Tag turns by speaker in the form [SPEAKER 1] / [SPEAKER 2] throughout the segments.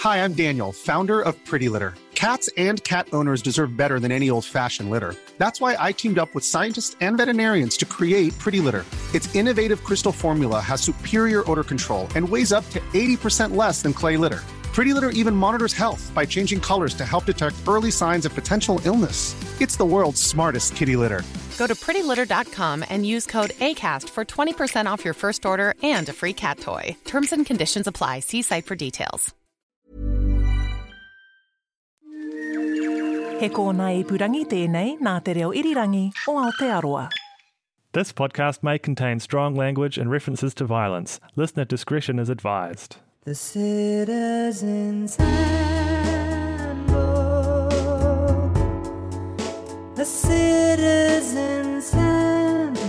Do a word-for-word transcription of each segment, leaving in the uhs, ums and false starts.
[SPEAKER 1] Hi, I'm Daniel, founder of Pretty Litter. Cats and cat owners deserve better than any old-fashioned litter. That's why I teamed up with scientists and veterinarians to create Pretty Litter. Its innovative crystal formula has superior odor control and weighs up to eighty percent less than clay litter. Pretty Litter even monitors health by changing colors to help detect early signs of potential illness. It's the world's smartest kitty litter.
[SPEAKER 2] Go to pretty litter dot com and use code ACAST for twenty percent off your first order and a free cat toy. Terms and conditions apply. See site for details.
[SPEAKER 3] He kōna ipurangi tēnei nā te reo irirangi o Aotearoa.
[SPEAKER 4] This podcast may contain strong language and references to violence. Listener discretion is advised.
[SPEAKER 5] The Citizen's Handbook. The Citizen's Handbook.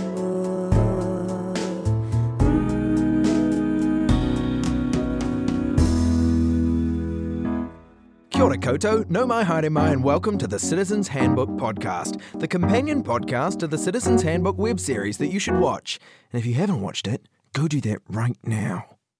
[SPEAKER 5] Mm.
[SPEAKER 6] Kia ora koutou, no mai haere mai, and welcome to the Citizen's Handbook podcast, the companion podcast to the Citizen's Handbook web series that you should watch. And if you haven't watched it, go do that right now.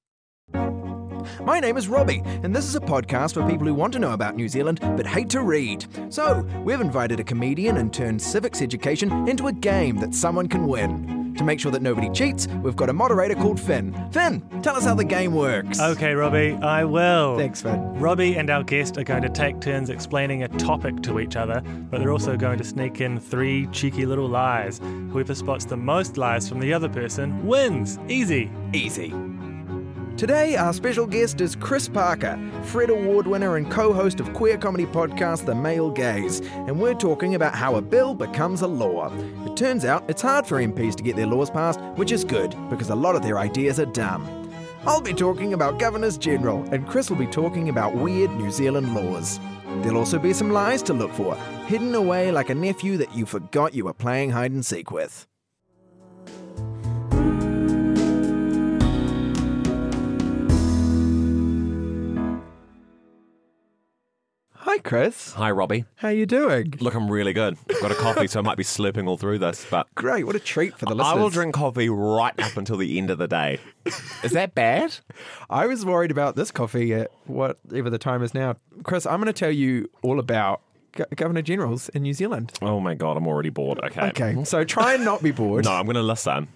[SPEAKER 6] My name is Robbie, and this is a podcast for people who want to know about New Zealand but hate to read. So, we've invited a comedian and turned civics education into a game that someone can win. To make sure that nobody cheats, we've got a moderator called Finn. Finn, tell us how the game works.
[SPEAKER 4] Okay, Robbie, I will.
[SPEAKER 6] Thanks, Finn.
[SPEAKER 4] Robbie and our guest are going to take turns explaining a topic to each other, but they're also going to sneak in three cheeky little lies. Whoever spots the most lies from the other person wins. Easy.
[SPEAKER 6] Easy. Today, our special guest is Chris Parker, Fred Award winner and co-host of queer comedy podcast The Male Gaze, and we're talking about how a bill becomes a law. It turns out it's hard for M Ps to get their laws passed, which is good, because a lot of their ideas are dumb. I'll be talking about Governors General, and Chris will be talking about weird New Zealand laws. There'll also be some lies to look for, hidden away like a nephew that you forgot you were playing hide and seek with. Hi, Chris.
[SPEAKER 7] Hi, Robbie.
[SPEAKER 6] How you doing?
[SPEAKER 7] Look, I'm really good. I've got a coffee, so I might be slurping all through this, but...
[SPEAKER 6] Great, what a treat for the listeners.
[SPEAKER 7] I will drink coffee right up until the end of the day. Is that bad?
[SPEAKER 6] I was worried about this coffee at whatever the time is now. Chris, I'm going to tell you all about Go- Governor Generals in New Zealand.
[SPEAKER 7] Oh my God, I'm already bored. Okay.
[SPEAKER 6] Okay, so try and not be bored.
[SPEAKER 7] No, I'm going to listen.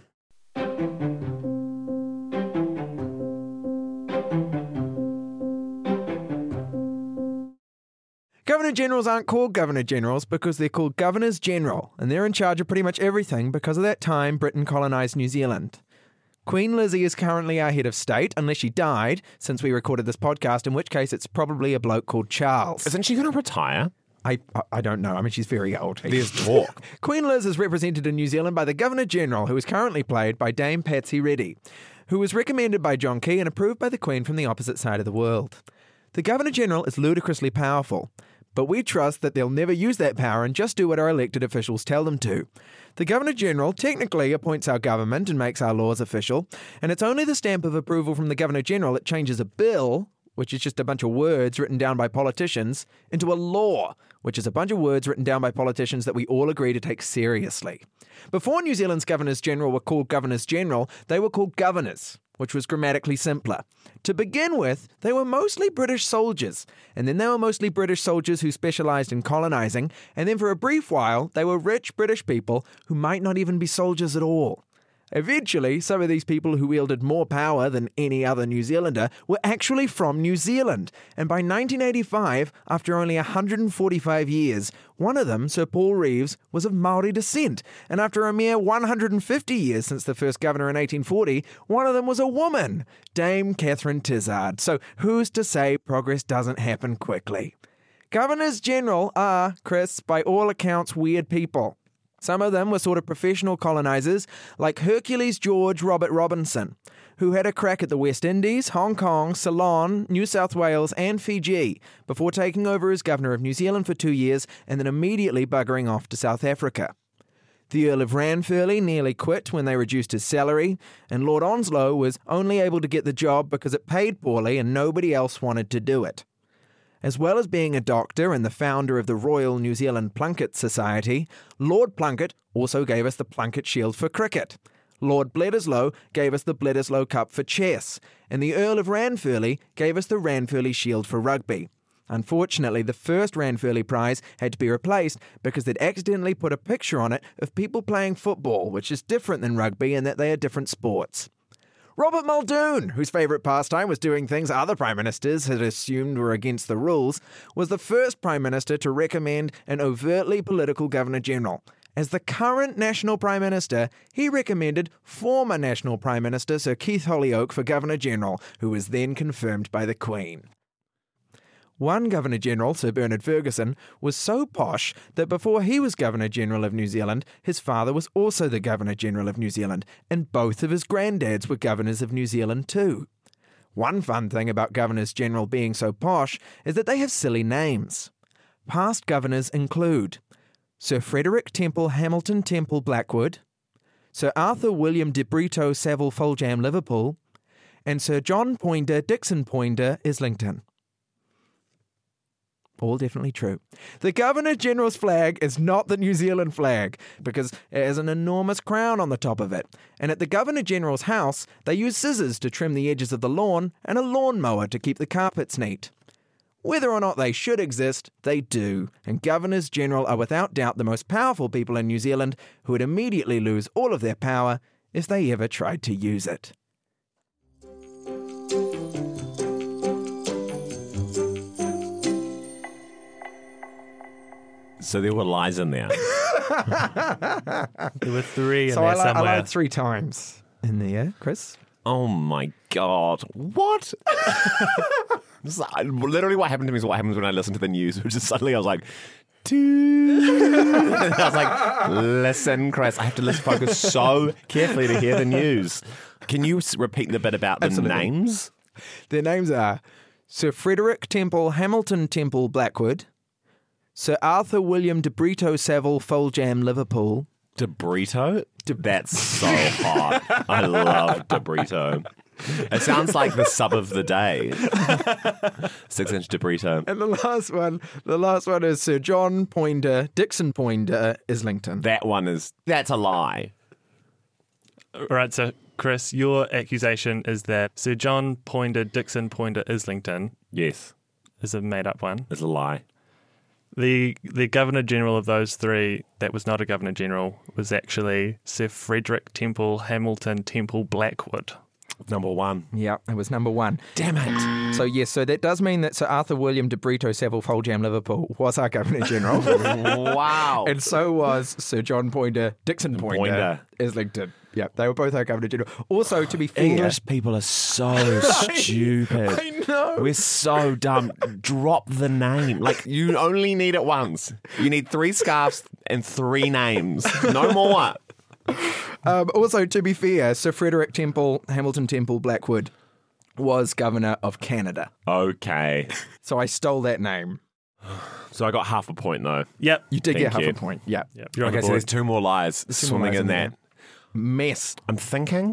[SPEAKER 6] Governor Generals aren't called Governor Generals because they're called Governors General, and they're in charge of pretty much everything because of that time Britain colonised New Zealand. Queen Lizzie is currently our head of state, unless she died since we recorded this podcast, in which case it's probably a bloke called Charles.
[SPEAKER 7] Isn't she going to retire?
[SPEAKER 6] I, I I don't know. I mean, she's very old.
[SPEAKER 7] There's talk.
[SPEAKER 6] Queen Liz is represented in New Zealand by the Governor General, who is currently played by Dame Patsy Reddy, who was recommended by John Key and approved by the Queen from the opposite side of the world. The Governor General is ludicrously powerful, but we trust that they'll never use that power and just do what our elected officials tell them to. The Governor-General technically appoints our government and makes our laws official, and it's only the stamp of approval from the Governor-General that changes a bill, which is just a bunch of words written down by politicians, into a law, which is a bunch of words written down by politicians that we all agree to take seriously. Before New Zealand's Governors-General were called Governors-General, they were called Governors, which was grammatically simpler. To begin with, they were mostly British soldiers, and then they were mostly British soldiers who specialised in colonising, and then for a brief while, they were rich British people who might not even be soldiers at all. Eventually, some of these people who wielded more power than any other New Zealander were actually from New Zealand, and by nineteen eighty-five, after only one hundred forty-five years, one of them, Sir Paul Reeves, was of Māori descent, and after a mere one hundred fifty years since the first governor in eighteen forty, one of them was a woman, Dame Catherine Tizard. So who's to say progress doesn't happen quickly? Governors General are, Chris, by all accounts, weird people. Some of them were sort of professional colonisers, like Hercules George Robert Robinson, who had a crack at the West Indies, Hong Kong, Ceylon, New South Wales and Fiji, before taking over as Governor of New Zealand for two years and then immediately buggering off to South Africa. The Earl of Ranfurly nearly quit when they reduced his salary, and Lord Onslow was only able to get the job because it paid poorly and nobody else wanted to do it. As well as being a doctor and the founder of the Royal New Zealand Plunket Society, Lord Plunket also gave us the Plunket Shield for cricket. Lord Bledisloe gave us the Bledisloe Cup for chess, and the Earl of Ranfurly gave us the Ranfurly Shield for rugby. Unfortunately, the first Ranfurly prize had to be replaced because they'd accidentally put a picture on it of people playing football, which is different than rugby in that they are different sports. Robert Muldoon, whose favourite pastime was doing things other Prime Ministers had assumed were against the rules, was the first Prime Minister to recommend an overtly political Governor-General. As the current National Prime Minister, he recommended former National Prime Minister Sir Keith Holyoake for Governor-General, who was then confirmed by the Queen. One Governor-General, Sir Bernard Ferguson, was so posh that before he was Governor-General of New Zealand, his father was also the Governor-General of New Zealand, and both of his granddads were Governors of New Zealand too. One fun thing about Governors-General being so posh is that they have silly names. Past governors include Sir Frederick Temple Hamilton Temple Blackwood, Sir Arthur William de Brito Savile Foljam Liverpool, and Sir John Poinder Dixon Poinder Islington. All definitely true. The Governor-General's flag is not the New Zealand flag because it has an enormous crown on the top of it. And at the Governor-General's house, they use scissors to trim the edges of the lawn and a lawnmower to keep the carpets neat. Whether or not they should exist, they do. And Governors-General are without doubt the most powerful people in New Zealand who would immediately lose all of their power if they ever tried to use it.
[SPEAKER 7] So there were lies in there.
[SPEAKER 4] There were three in
[SPEAKER 6] so
[SPEAKER 4] there
[SPEAKER 6] I, li- I
[SPEAKER 4] somewhere.
[SPEAKER 6] lied three times in there, Chris.
[SPEAKER 7] Oh my God. What? This is- I- Literally what happened to me is what happens when I listen to the news, which is suddenly I was like, I was like, listen, Chris, I have to listen, focus so carefully to hear the news. Can you s- repeat the bit about the
[SPEAKER 6] Absolutely.
[SPEAKER 7] names?
[SPEAKER 6] Their names are Sir Frederick Temple Hamilton Temple Blackwood, Sir Arthur William de Brito Savile Foljam Liverpool.
[SPEAKER 7] De Brito? That's so hot. I love De Brito. It sounds like the sub of the day. Six inch De Brito.
[SPEAKER 6] And the last one, the last one is Sir John Poinder Dixon Poinder Islington.
[SPEAKER 7] That one is, that's a lie.
[SPEAKER 4] All right, so Chris, your accusation is that Sir John Poinder Dixon Poinder Islington
[SPEAKER 7] Yes,
[SPEAKER 4] is a made-up one.
[SPEAKER 7] it's a lie.
[SPEAKER 4] The the Governor-General of those three that was not a Governor-General was actually Sir Frederick Temple Hamilton Temple Blackwood.
[SPEAKER 7] Number one.
[SPEAKER 6] Yeah, it was number one.
[SPEAKER 7] Damn it.
[SPEAKER 6] So yes, so that does mean that Sir Arthur William de Brito Savile Foljam Liverpool was our Governor General.
[SPEAKER 7] Wow.
[SPEAKER 6] And so was Sir John Poinder Dixon Poinder,
[SPEAKER 7] Poinder.
[SPEAKER 6] Islington. Yeah, they were both our Governor General. Also, to be fair,
[SPEAKER 7] English people are so stupid.
[SPEAKER 6] I know.
[SPEAKER 7] We're so dumb. Drop the name. Like, you only need it once. You need three scarves and three names. No more.
[SPEAKER 6] Um, also, to be fair, Sir Frederick Temple Hamilton Temple Blackwood was Governor of Canada.
[SPEAKER 7] Okay.
[SPEAKER 6] So I stole that name.
[SPEAKER 7] So I got half a point, though.
[SPEAKER 4] Yep.
[SPEAKER 6] You did
[SPEAKER 7] Thank
[SPEAKER 6] get half
[SPEAKER 7] you.
[SPEAKER 6] a point. Yeah.
[SPEAKER 4] Yep. You're on
[SPEAKER 7] Okay,
[SPEAKER 4] the
[SPEAKER 7] so there's
[SPEAKER 4] board.
[SPEAKER 7] two more lies
[SPEAKER 6] two more
[SPEAKER 7] swimming
[SPEAKER 6] lies
[SPEAKER 7] in
[SPEAKER 6] in
[SPEAKER 7] that.
[SPEAKER 6] there. Mess.
[SPEAKER 7] I'm thinking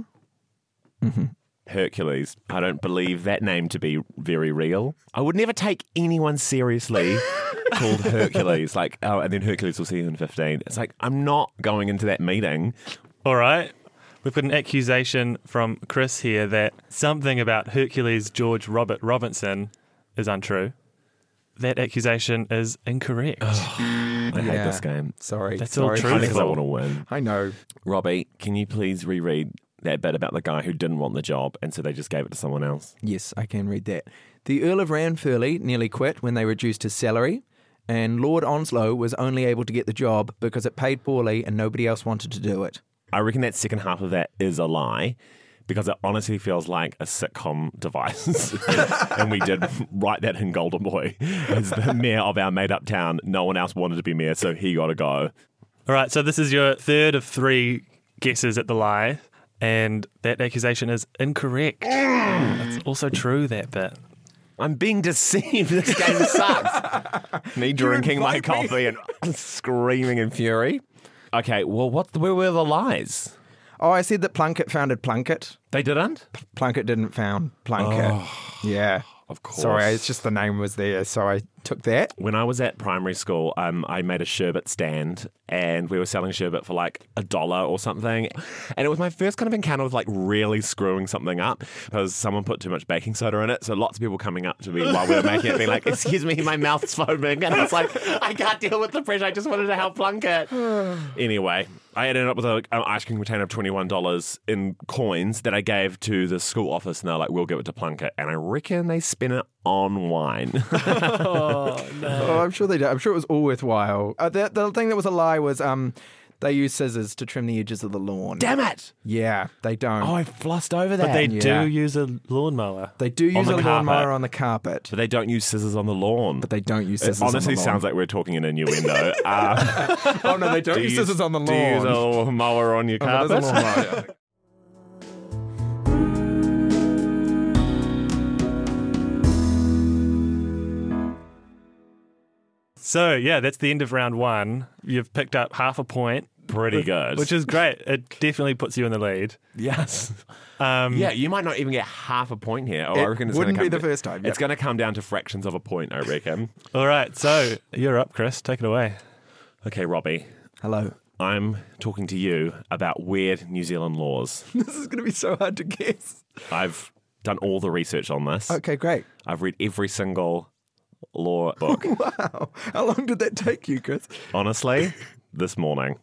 [SPEAKER 7] Hercules. I don't believe that name to be very real. I would never take anyone seriously called Hercules. Like, oh, and then Hercules will see you in fifteen. It's like, I'm not going into that meeting.
[SPEAKER 4] All right. We've got an accusation from Chris here that something about Hercules George Robert Robinson is untrue. That accusation is incorrect.
[SPEAKER 7] I hate
[SPEAKER 6] Yeah.
[SPEAKER 7] this game.
[SPEAKER 6] Sorry.
[SPEAKER 4] That's all
[SPEAKER 6] Sorry.
[SPEAKER 4] true.
[SPEAKER 7] Only because I
[SPEAKER 4] Truthful.
[SPEAKER 7] want to win.
[SPEAKER 6] I know.
[SPEAKER 7] Robbie, can you please reread that bit about the guy who didn't want the job and so they just gave it to someone else?
[SPEAKER 6] Yes, I can read that. The Earl of Ranfurly nearly quit when they reduced his salary, and Lord Onslow was only able to get the job because it paid poorly and nobody else wanted to do it.
[SPEAKER 7] I reckon that second half of that is a lie because it honestly feels like a sitcom device. And we did write that in Golden Boy as the mayor of our made-up town. No one else wanted to be mayor, so he got to go.
[SPEAKER 4] All right, so this is your third of three guesses at the lie, and that accusation is incorrect. It's also true, that bit.
[SPEAKER 7] I'm being deceived. This game sucks. Me drinking my coffee and screaming in fury. Okay, well, what? Where were the lies?
[SPEAKER 6] Oh, I said that Plunkett founded Plunkett.
[SPEAKER 7] They didn't?
[SPEAKER 6] Plunkett didn't found Plunkett. Yeah.
[SPEAKER 7] Of course.
[SPEAKER 6] Sorry, it's just the name was there, so I took that.
[SPEAKER 7] When I was at primary school, um, I made a sherbet stand and we were selling sherbet for like a dollar or something. And it was my first kind of encounter with like really screwing something up because someone put too much baking soda in it. So lots of people coming up to me while we were making it being like, excuse me, my mouth's foaming. And I was like, I can't deal with the pressure. I just wanted to help plunk it. Anyway, I ended up with an ice cream container of twenty-one dollars in coins that I gave to the school office and they're like, we'll give it to Plunkett. And I reckon they spent it on wine.
[SPEAKER 4] Oh, no.
[SPEAKER 6] Oh, I'm sure they did. I'm sure it was all worthwhile. Uh, the, the thing that was a lie was um, they use scissors to trim the edges of the lawn.
[SPEAKER 7] Damn it!
[SPEAKER 6] Yeah, they don't.
[SPEAKER 7] Oh, I flossed over that.
[SPEAKER 4] But they
[SPEAKER 6] Yeah.
[SPEAKER 4] do use a lawnmower.
[SPEAKER 6] They do use
[SPEAKER 7] the
[SPEAKER 6] a
[SPEAKER 7] carpet.
[SPEAKER 6] lawnmower on the carpet,
[SPEAKER 7] But they don't use scissors on the lawn.
[SPEAKER 6] but they don't use
[SPEAKER 7] It
[SPEAKER 6] scissors
[SPEAKER 7] honestly
[SPEAKER 6] on the lawn.
[SPEAKER 7] sounds like we're talking in innuendo. Uh,
[SPEAKER 6] Oh, no, they don't
[SPEAKER 7] do
[SPEAKER 6] use
[SPEAKER 7] you-
[SPEAKER 6] scissors on the
[SPEAKER 7] Do you use
[SPEAKER 6] lawn.
[SPEAKER 7] a mower on your
[SPEAKER 6] Oh,
[SPEAKER 7] carpet?
[SPEAKER 6] there's a lawnmower.
[SPEAKER 4] So, yeah, that's the end of round one. You've picked up half a point,
[SPEAKER 7] Pretty good.
[SPEAKER 4] which is great. It definitely puts you in the lead.
[SPEAKER 7] yes.
[SPEAKER 4] Um,
[SPEAKER 7] Yeah, you might not even get half a point here. Oh,
[SPEAKER 6] It
[SPEAKER 7] I reckon it's
[SPEAKER 6] wouldn't
[SPEAKER 7] gonna
[SPEAKER 6] be
[SPEAKER 7] come
[SPEAKER 6] the first time,
[SPEAKER 7] It's
[SPEAKER 6] yep.
[SPEAKER 7] going to come down to fractions of a point, I reckon.
[SPEAKER 4] All right, so you're up, Chris. Take it away.
[SPEAKER 7] Okay, Robbie,
[SPEAKER 6] Hello.
[SPEAKER 7] I'm talking to you about weird New Zealand laws.
[SPEAKER 6] This is going to be so hard to guess.
[SPEAKER 7] I've done all the research on this.
[SPEAKER 6] Okay, great.
[SPEAKER 7] I've read every single law book.
[SPEAKER 6] Wow. How long did that take you, Chris?
[SPEAKER 7] Honestly, this morning.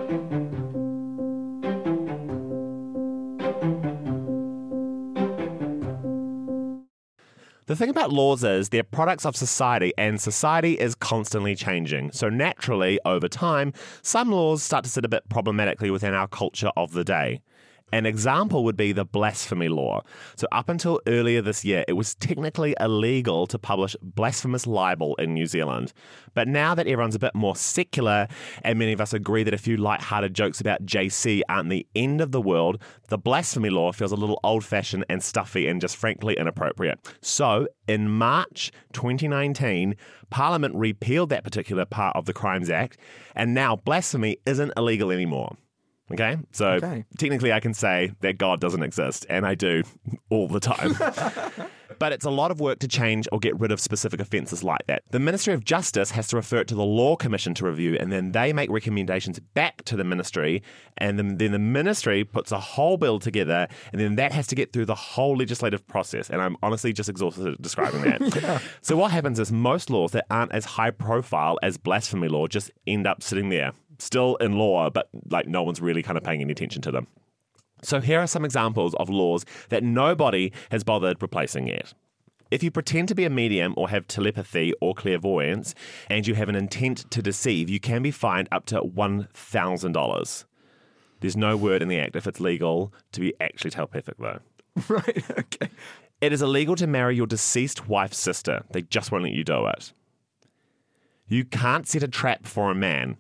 [SPEAKER 7] The thing about laws is they're products of society, and society is constantly changing. So naturally, over time, some laws start to sit a bit problematically within our culture of the day. An example would be the blasphemy law. So up until earlier this year, it was technically illegal to publish blasphemous libel in New Zealand. But now that everyone's a bit more secular, and many of us agree that a few lighthearted jokes about J C aren't the end of the world, the blasphemy law feels a little old-fashioned and stuffy and just frankly inappropriate. So in March twenty nineteen, Parliament repealed that particular part of the Crimes Act, and now blasphemy isn't illegal anymore. Okay, so
[SPEAKER 6] Okay.
[SPEAKER 7] technically I can say that God doesn't exist, and I do all the time. But it's a lot of work to change or get rid of specific offences like that. The Ministry of Justice has to refer it to the Law Commission to review, and then they make recommendations back to the Ministry, and then, then the Ministry puts a whole bill together, and then that has to get through the whole legislative process. And I'm honestly just exhausted at describing that. yeah. So what happens is most laws that aren't as high profile as blasphemy law just end up sitting there. Still in law, but like no one's really kind of paying any attention to them. So here are some examples of laws that nobody has bothered replacing yet. If you pretend to be a medium or have telepathy or clairvoyance and you have an intent to deceive, you can be fined up to one thousand dollars. There's no word in the act if it's legal to be actually telepathic though.
[SPEAKER 6] Right, okay.
[SPEAKER 7] It is illegal to marry your deceased wife's sister. They just won't let you do it. You can't set a trap for a man.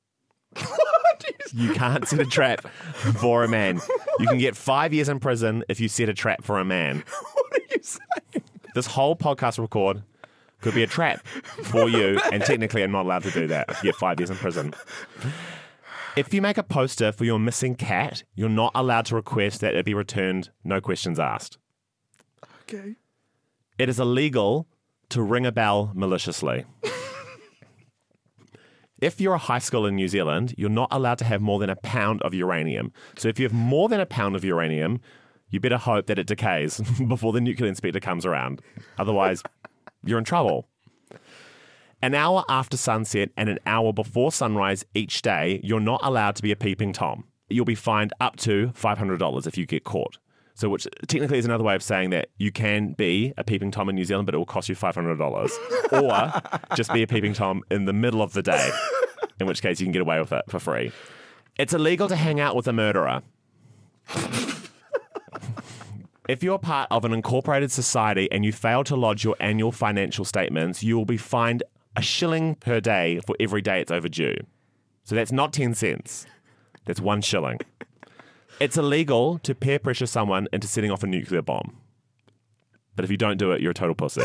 [SPEAKER 7] You can't set a trap for a man. You can get five years in prison if you set a trap for a man.
[SPEAKER 6] What are you saying?
[SPEAKER 7] This whole podcast record could be a trap for you, and technically I'm not allowed to do that. You get five years in prison. If you make a poster for your missing cat, you're not allowed to request that it be returned, no questions asked.
[SPEAKER 6] Okay.
[SPEAKER 7] It is illegal to ring a bell maliciously. If you're a high school in New Zealand, you're not allowed to have more than a pound of uranium. So if you have more than a pound of uranium, you better hope that it decays before the nuclear inspector comes around. Otherwise, you're in trouble. An hour after sunset and an hour before sunrise each day, you're not allowed to be a peeping Tom. You'll be fined up to five hundred dollars if you get caught. So which technically is another way of saying that you can be a peeping Tom in New Zealand, but it will cost you five hundred dollars. Or just be a peeping Tom in the middle of the day, in which case you can get away with it for free. It's illegal to hang out with a murderer. If you're part of an incorporated society and you fail to lodge your annual financial statements, you will be fined a shilling per day for every day it's overdue. So that's not ten cents. That's one shilling. It's illegal to peer pressure someone into setting off a nuclear bomb. But if you don't do it, you're a total pussy.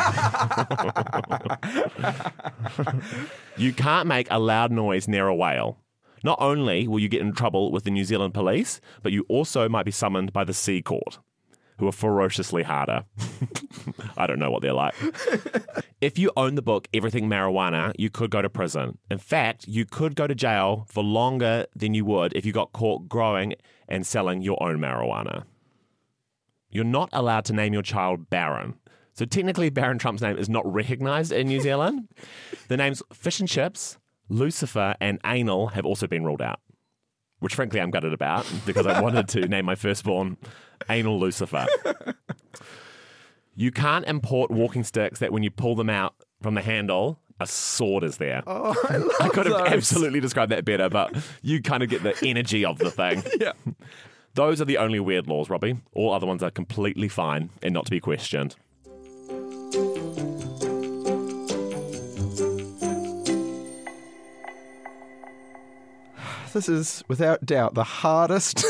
[SPEAKER 7] You can't make a loud noise near a whale. Not only will you get in trouble with the New Zealand police, but you also might be summoned by the Sea Court, who are ferociously harder. I don't know what they're like. If you own the book Everything Marijuana, you could go to prison. In fact, you could go to jail for longer than you would if you got caught growing and selling your own marijuana. You're not allowed to name your child Barron. So technically, Barron Trump's name is not recognised in New Zealand. The names Fish and Chips, Lucifer, and Anal have also been ruled out, which frankly I'm gutted about because I wanted to name my firstborn Anal Lucifer. You can't import walking sticks that when you pull them out from the handle, a sword is there.
[SPEAKER 6] Oh, I love
[SPEAKER 7] I could have
[SPEAKER 6] those.
[SPEAKER 7] absolutely described that better, but you kind of get the energy of the thing.
[SPEAKER 6] Yeah.
[SPEAKER 7] Those are the only weird laws, Robbie. All other ones are completely fine and not to be questioned.
[SPEAKER 6] This is, without doubt, the hardest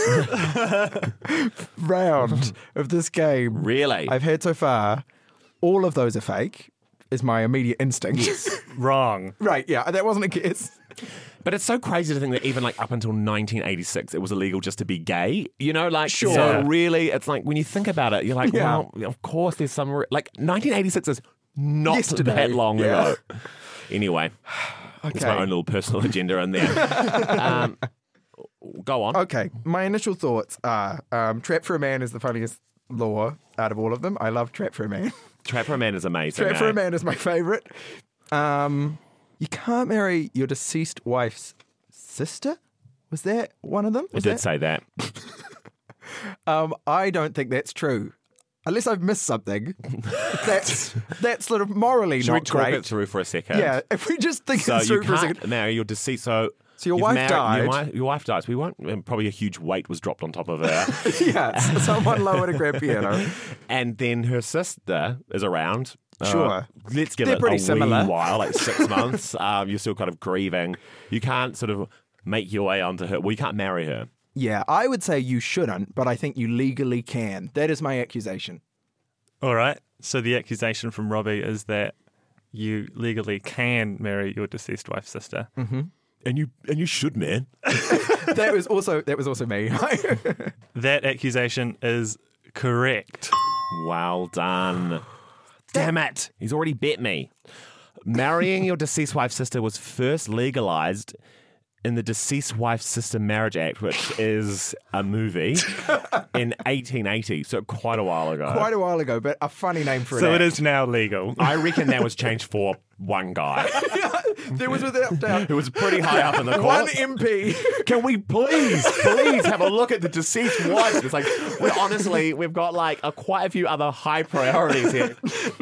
[SPEAKER 6] round of this game
[SPEAKER 7] Really?
[SPEAKER 6] I've had so far. All of those are fake, is my immediate instinct.
[SPEAKER 4] Wrong.
[SPEAKER 6] Right, yeah, that wasn't a guess.
[SPEAKER 7] But it's so crazy to think that even like up until nineteen eighty-six, it was illegal just to be gay. You know, like,
[SPEAKER 6] Sure.
[SPEAKER 7] so
[SPEAKER 4] Yeah.
[SPEAKER 7] really, it's like when you think about it, you're like,
[SPEAKER 6] Yeah.
[SPEAKER 7] well, of course there's some, re- like nineteen eighty-six is not
[SPEAKER 6] Yesterday.
[SPEAKER 7] that long
[SPEAKER 6] Yeah.
[SPEAKER 7] ago. Anyway, it's
[SPEAKER 6] Okay.
[SPEAKER 7] my own little personal agenda in there. um, go on.
[SPEAKER 6] Okay, my initial thoughts are um, Trap for a Man is the funniest law out of all of them. I love Trap for a Man.
[SPEAKER 7] Trap for a Man is amazing.
[SPEAKER 6] Trap for
[SPEAKER 7] eh?
[SPEAKER 6] a Man is my favourite. Um, you can't marry your deceased wife's sister? Was that one of them?
[SPEAKER 7] I
[SPEAKER 6] Was
[SPEAKER 7] did
[SPEAKER 6] that?
[SPEAKER 7] say that.
[SPEAKER 6] Um, I don't think that's true. Unless I've missed something. that's that's sort of morally
[SPEAKER 7] Should we
[SPEAKER 6] not
[SPEAKER 7] talk
[SPEAKER 6] great.
[SPEAKER 7] it through for a second?
[SPEAKER 6] Yeah, if we just think
[SPEAKER 7] So
[SPEAKER 6] it
[SPEAKER 7] you
[SPEAKER 6] through for a
[SPEAKER 7] can't
[SPEAKER 6] second.
[SPEAKER 7] marry your deceased. So,
[SPEAKER 6] So your
[SPEAKER 7] you've
[SPEAKER 6] wife
[SPEAKER 7] married-
[SPEAKER 6] died.
[SPEAKER 7] Your wife, your wife dies. We won't. And probably a huge weight was dropped on top of her.
[SPEAKER 6] Yeah, so someone lowered a grand piano.
[SPEAKER 7] And then her sister is around. Uh,
[SPEAKER 6] Sure.
[SPEAKER 7] let's give
[SPEAKER 6] They're
[SPEAKER 7] it
[SPEAKER 6] pretty
[SPEAKER 7] a
[SPEAKER 6] similar.
[SPEAKER 7] wee while, like six months. Um, you're still kind of grieving. You can't sort of make your way onto her. Well, you can't marry her.
[SPEAKER 6] Yeah, I would say you shouldn't, but I think you legally can. That is my accusation.
[SPEAKER 4] All right. So the accusation from Robbie is that you legally can marry your deceased wife's sister.
[SPEAKER 7] And you and you should, man.
[SPEAKER 6] That was also that was also me.
[SPEAKER 4] That accusation is correct.
[SPEAKER 7] Well done. Damn it. He's already bet me. Marrying your deceased wife's sister was first legalized in the Deceased Wife's Sister Marriage Act, which is a movie, in eighteen eighty, so quite a while ago.
[SPEAKER 6] Quite a while ago, but a funny name for
[SPEAKER 4] So
[SPEAKER 6] an
[SPEAKER 4] it
[SPEAKER 6] act.
[SPEAKER 4] is now legal.
[SPEAKER 7] I reckon that was changed for one guy
[SPEAKER 6] There was without doubt
[SPEAKER 7] who was pretty high up in the court.
[SPEAKER 6] one M P.
[SPEAKER 7] Can we please, please have a look at the deceased wife? It's like, we honestly, we've got like a, quite a few other high priorities here.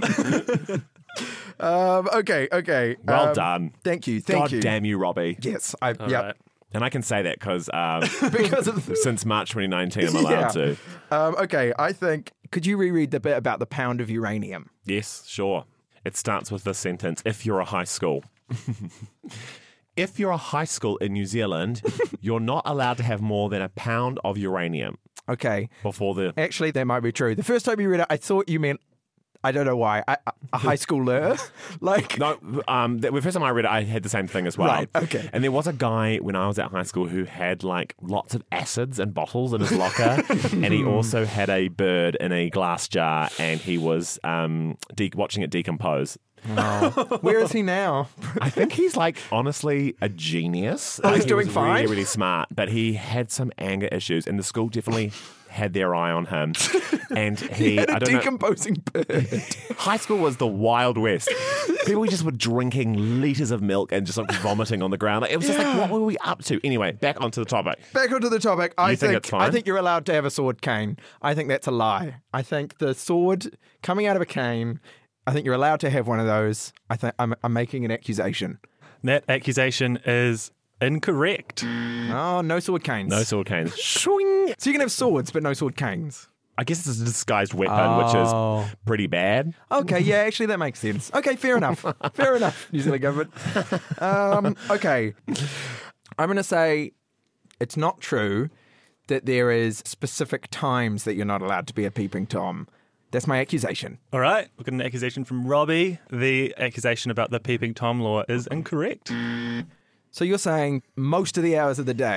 [SPEAKER 6] Um, okay, okay.
[SPEAKER 7] Well
[SPEAKER 6] Um,
[SPEAKER 7] done.
[SPEAKER 6] Thank you, thank
[SPEAKER 7] God
[SPEAKER 6] you.
[SPEAKER 7] damn you, Robbie.
[SPEAKER 6] Yes, I.
[SPEAKER 4] All
[SPEAKER 6] Yep.
[SPEAKER 4] right.
[SPEAKER 7] And I can say that because um,
[SPEAKER 6] Because of the,
[SPEAKER 7] since March twenty nineteen, I'm allowed
[SPEAKER 6] Yeah.
[SPEAKER 7] to.
[SPEAKER 6] um, okay, I think. Could you reread the bit about the pound of uranium?
[SPEAKER 7] Yes, sure. It starts with this sentence: if you're a high school. If you're a high school in New Zealand, you're not allowed to have more than a pound of uranium
[SPEAKER 6] Okay,
[SPEAKER 7] before the.
[SPEAKER 6] actually, that might be true. The first time you read it, I thought you meant. I don't know why. I, a high schooler, like.
[SPEAKER 7] No, um, the the first time I read it, I had the same thing as well.
[SPEAKER 6] Right, okay.
[SPEAKER 7] And there was a guy when I was at high school who had like lots of acids and bottles in his locker, and he also had a bird in a glass jar, and he was um, de- watching it decompose.
[SPEAKER 6] Where is he now?
[SPEAKER 7] I think he's like honestly a genius.
[SPEAKER 6] Oh,
[SPEAKER 7] Like,
[SPEAKER 6] he's
[SPEAKER 7] he
[SPEAKER 6] doing
[SPEAKER 7] was
[SPEAKER 6] fine?
[SPEAKER 7] Really, really smart, but he had some anger issues, and the school definitely had their eye on him. And he,
[SPEAKER 6] Had a
[SPEAKER 7] I don't know,
[SPEAKER 6] decomposing bird.
[SPEAKER 7] high school was the Wild West. People just were drinking liters of milk and just like vomiting on the ground. Like, it was just like, what were we up to? Anyway, back onto the topic.
[SPEAKER 6] Back onto the topic. I
[SPEAKER 7] You think
[SPEAKER 6] think,
[SPEAKER 7] it's fine?
[SPEAKER 6] I think you're allowed to have a sword cane. I think that's a lie. I think the sword coming out of a cane. I think you're allowed to have one of those. I think I'm, I'm making an accusation.
[SPEAKER 4] That accusation is incorrect.
[SPEAKER 6] Oh, no sword canes.
[SPEAKER 7] No sword canes. Swing.
[SPEAKER 6] So you can have swords, but no sword canes.
[SPEAKER 7] I guess it's a disguised weapon,
[SPEAKER 6] Oh.
[SPEAKER 7] which is pretty bad.
[SPEAKER 6] Okay, yeah, actually that makes sense. Okay, fair enough. Fair enough, New Zealand government. Um, okay, I'm going to say it's not true that there is specific times that you're not allowed to be a peeping Tom. That's my accusation.
[SPEAKER 4] All right. We've got an accusation from Robbie. The accusation about the peeping Tom law is incorrect.
[SPEAKER 6] So you're saying most of the hours of the day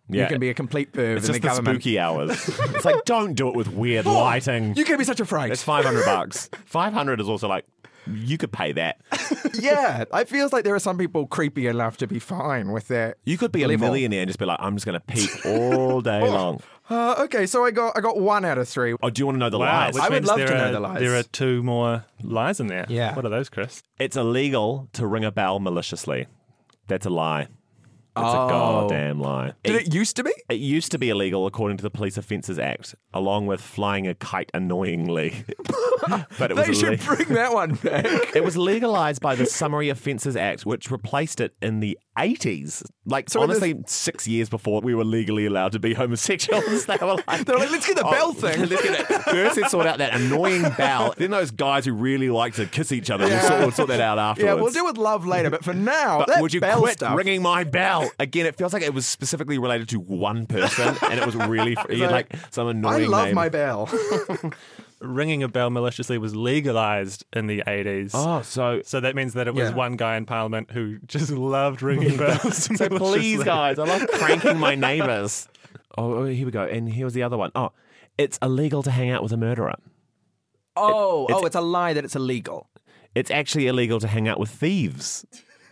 [SPEAKER 6] You
[SPEAKER 7] Yeah.
[SPEAKER 6] can be a complete perv
[SPEAKER 7] It's
[SPEAKER 6] in
[SPEAKER 7] just
[SPEAKER 6] the
[SPEAKER 7] the
[SPEAKER 6] government.
[SPEAKER 7] spooky hours. It's like, don't do it with weird lighting.
[SPEAKER 6] You can be such a fright.
[SPEAKER 7] It's five hundred bucks. five hundred is also like, you could pay that.
[SPEAKER 6] Yeah, it feels like there are some people creepy enough to be fine with that.
[SPEAKER 7] You could be a
[SPEAKER 6] level.
[SPEAKER 7] millionaire and just be like, I'm just going to peek all day long.
[SPEAKER 6] Uh, okay, so I got I got one out of three.
[SPEAKER 7] Oh, do you want to know the
[SPEAKER 4] Wow,
[SPEAKER 7] lies?
[SPEAKER 4] which
[SPEAKER 6] I would
[SPEAKER 4] means
[SPEAKER 6] love
[SPEAKER 4] there
[SPEAKER 6] to know
[SPEAKER 4] are,
[SPEAKER 6] the lies.
[SPEAKER 4] There are two more lies in there.
[SPEAKER 6] Yeah.
[SPEAKER 4] What are those, Chris?
[SPEAKER 7] It's illegal to ring a bell maliciously. That's a lie. That's
[SPEAKER 6] Oh.
[SPEAKER 7] a goddamn lie.
[SPEAKER 6] Did it used to be?
[SPEAKER 7] It used to be illegal according to the Police Offences Act, along with flying a kite annoyingly. But it was
[SPEAKER 6] They should
[SPEAKER 7] ille-
[SPEAKER 6] bring that one back.
[SPEAKER 7] It was legalised by the Summary Offences Act, which replaced it in the eighties. Like,
[SPEAKER 6] So in
[SPEAKER 7] honestly, six years before we were legally allowed to be homosexuals. They were like,
[SPEAKER 6] They were like, let's get the bell thing.
[SPEAKER 7] Let's get it. First, let's sort out that annoying bell. Then those guys who really like to kiss each other, we'll, sort, we'll sort that out afterwards.
[SPEAKER 6] Yeah, we'll deal with love later, but for now,
[SPEAKER 7] But
[SPEAKER 6] that
[SPEAKER 7] would you
[SPEAKER 6] bell
[SPEAKER 7] quit
[SPEAKER 6] stuff.
[SPEAKER 7] ringing my bell? Again, it feels like it was specifically related to one person, and it was really he had like some
[SPEAKER 6] I
[SPEAKER 7] annoying
[SPEAKER 6] love
[SPEAKER 7] name.
[SPEAKER 6] my bell.
[SPEAKER 4] Ringing a bell maliciously was legalized in the eighties.
[SPEAKER 7] Oh, so
[SPEAKER 4] So that means that it was
[SPEAKER 6] Yeah.
[SPEAKER 4] one guy in Parliament who just loved ringing bells.
[SPEAKER 7] so please, guys, I love pranking my neighbours. Oh, oh, here we go, and here was the other one. Oh, it's illegal to hang out with a murderer.
[SPEAKER 6] Oh,
[SPEAKER 7] it's-
[SPEAKER 6] oh, it's a lie that it's illegal.
[SPEAKER 7] It's actually illegal to hang out with thieves.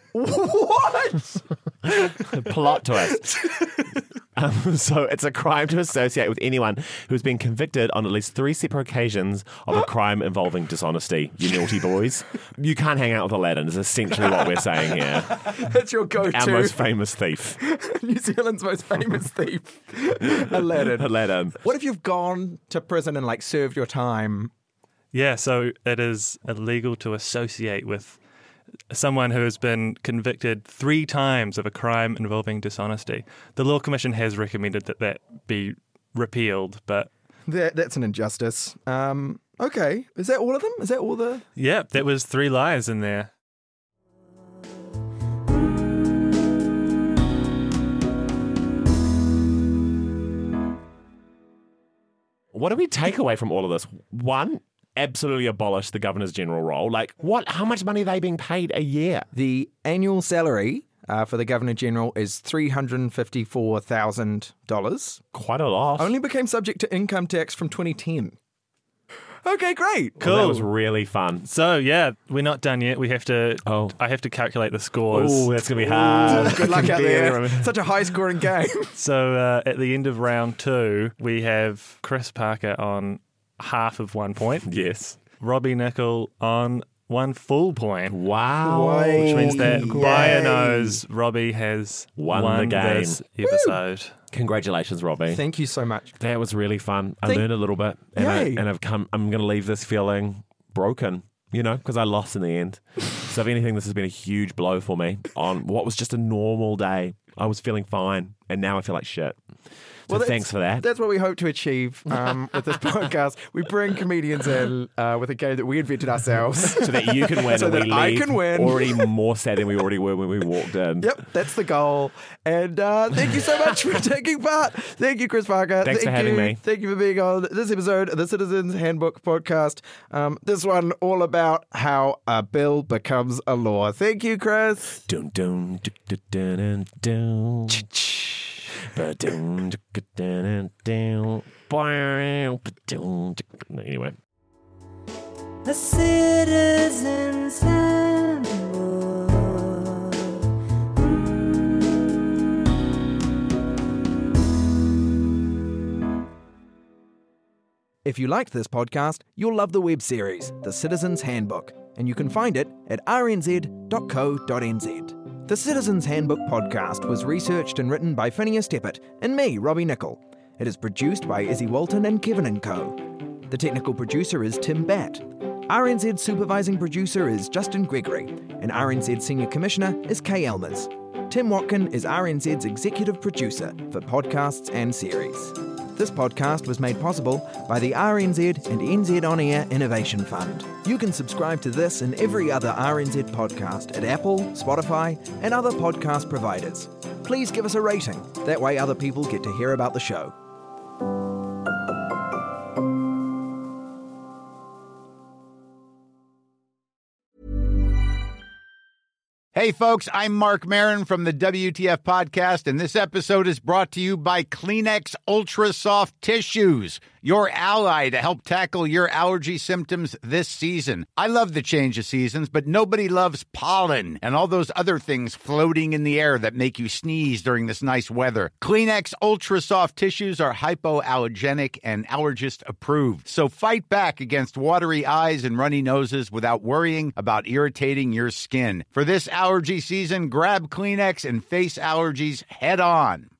[SPEAKER 6] What?
[SPEAKER 7] Plot twist. Um, so it's a crime to associate with anyone who's been convicted on at least three separate occasions of a crime involving dishonesty. You naughty boys. You can't hang out with Aladdin is essentially what we're saying here.
[SPEAKER 6] That's your go-to.
[SPEAKER 7] Our most famous thief.
[SPEAKER 6] New Zealand's most famous thief, Aladdin.
[SPEAKER 7] Aladdin.
[SPEAKER 6] What if you've gone to prison and like served your time?
[SPEAKER 4] Yeah, so it is illegal to associate with someone who has been convicted three times of a crime involving dishonesty. The Law Commission has recommended that that be repealed, but
[SPEAKER 6] That, that's an injustice. Um, okay, is that all of them? Is that all the?
[SPEAKER 4] yeah, that was three lies in there.
[SPEAKER 7] What do we take away from all of this? One, absolutely abolish the Governors General role. Like, what? How much money are they being paid a year?
[SPEAKER 6] The annual salary uh, for the Governor General is three hundred and fifty-four thousand dollars.
[SPEAKER 7] Quite a lot.
[SPEAKER 6] Only became subject to income tax from twenty ten. Okay, great.
[SPEAKER 7] Well, that
[SPEAKER 4] Cool.
[SPEAKER 7] was really fun.
[SPEAKER 4] So yeah, we're not done yet. We have to.
[SPEAKER 7] Oh.
[SPEAKER 4] I have to calculate the scores.
[SPEAKER 7] Oh, that's going to be hard.
[SPEAKER 6] Good luck out
[SPEAKER 7] Be
[SPEAKER 6] there.
[SPEAKER 7] anyone-
[SPEAKER 6] Such a high-scoring game.
[SPEAKER 4] So uh, at the end of round two, we have Chris Parker on half of one point,
[SPEAKER 7] Yes.
[SPEAKER 4] Robbie Nickel on one full point,
[SPEAKER 7] Wow.
[SPEAKER 4] which means that by a
[SPEAKER 6] Yay.
[SPEAKER 4] nose, Robbie has
[SPEAKER 7] Won
[SPEAKER 4] won,
[SPEAKER 7] the game.
[SPEAKER 4] this episode.
[SPEAKER 7] Congratulations, Robbie.
[SPEAKER 6] Thank you so much.
[SPEAKER 7] That was really fun. I
[SPEAKER 6] Thank-
[SPEAKER 7] learned a little bit, and, I,
[SPEAKER 6] Yay.
[SPEAKER 7] and I've come. I'm going to leave this feeling broken, you know, because I lost in the end. So if anything, this has been a huge blow for me on what was just a normal day. I was feeling fine, and now I feel like shit. So
[SPEAKER 6] that's-
[SPEAKER 7] thanks for that.
[SPEAKER 6] That's what we hope to achieve um, with this podcast. We bring comedians in uh, with a game that we invented ourselves.
[SPEAKER 7] So that you can win,
[SPEAKER 6] So
[SPEAKER 7] and
[SPEAKER 6] that
[SPEAKER 7] we
[SPEAKER 6] I
[SPEAKER 7] leave
[SPEAKER 6] can win.
[SPEAKER 7] already more sad than we already were when we walked in.
[SPEAKER 6] Yep, that's the goal. And uh, thank you so much for taking part. Thank you, Chris Parker.
[SPEAKER 7] Thanks for
[SPEAKER 6] Thank
[SPEAKER 7] having
[SPEAKER 6] you.
[SPEAKER 7] me.
[SPEAKER 6] Thank you for being on this episode of the Citizens Handbook podcast. Um, this one all about how a bill becomes a law. Thank you, Chris.
[SPEAKER 7] Dun, dun, dun, dun, dun, dun, dun. Ba-dun, dun, dun, dun, dun. Ba-dun, dun. Anyway.
[SPEAKER 5] A citizen's handbook.
[SPEAKER 6] If you liked this podcast, you'll love the web series, The Citizen's Handbook, and you can find it at r n z dot co dot n z. The Citizen's Handbook podcast was researched and written by Phineas Teppert and me, Robbie Nickel. It is produced by Izzy Walton and Kevin and Co. The technical producer is Tim Batt. R N Z supervising producer is Justin Gregory, and R N Z senior commissioner is Kay Elmers. Tim Watkin is R N Z's executive producer for podcasts and series. This podcast was made possible by the R N Z and N Z On Air Innovation Fund. You can subscribe to this and every other R N Z podcast at Apple, Spotify, and other podcast providers. Please give us a rating. That way other people get to hear about the show.
[SPEAKER 8] Hey, folks, I'm Mark Maron from the W T F Podcast, and this episode is brought to you by Kleenex Ultra Soft Tissues, your ally to help tackle your allergy symptoms this season. I love the change of seasons, but nobody loves pollen and all those other things floating in the air that make you sneeze during this nice weather. Kleenex Ultra Soft Tissues are hypoallergenic and allergist approved, so fight back against watery eyes and runny noses without worrying about irritating your skin. For this allergy season, grab Kleenex and face allergies head on.